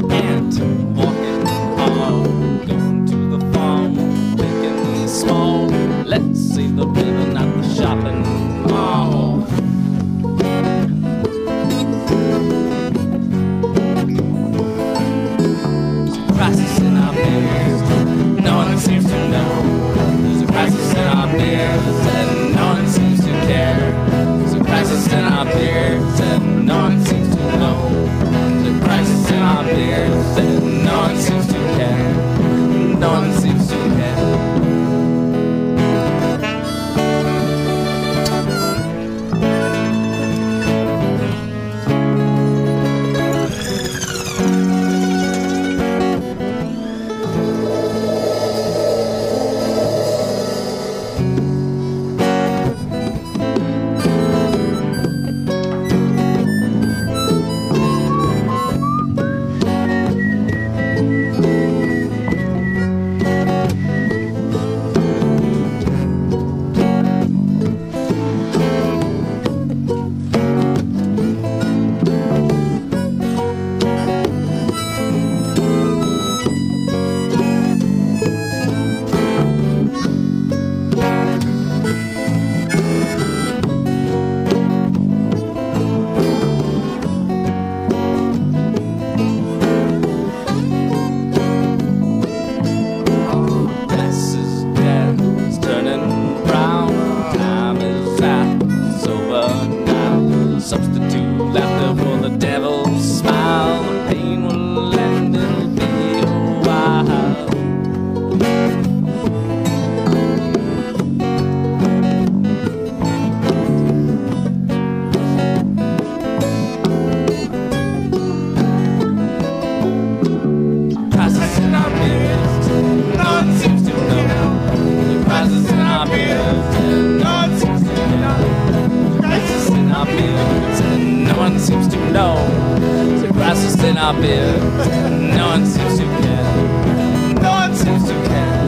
ant walking hard, going to the farm, thinking small. Let's see the ribbon at the shopping mall. There's a crisis in our beers, no one seems to know. There's a crisis in our beers, and no one seems to care. There's a crisis in our beers, and no one seems to know. There's a crisis in our beers, and no one seems to care. No one seems to care. Substitute laughter for the devil's smile. The pain will end, it'll be a while. Crisis in our beers, no one seems to know. The crisis in our beers, no one seems to know. Crisis in our beers, and no one seems to know. There's a crisis in our beers, and no one seems to care. No one seems to care.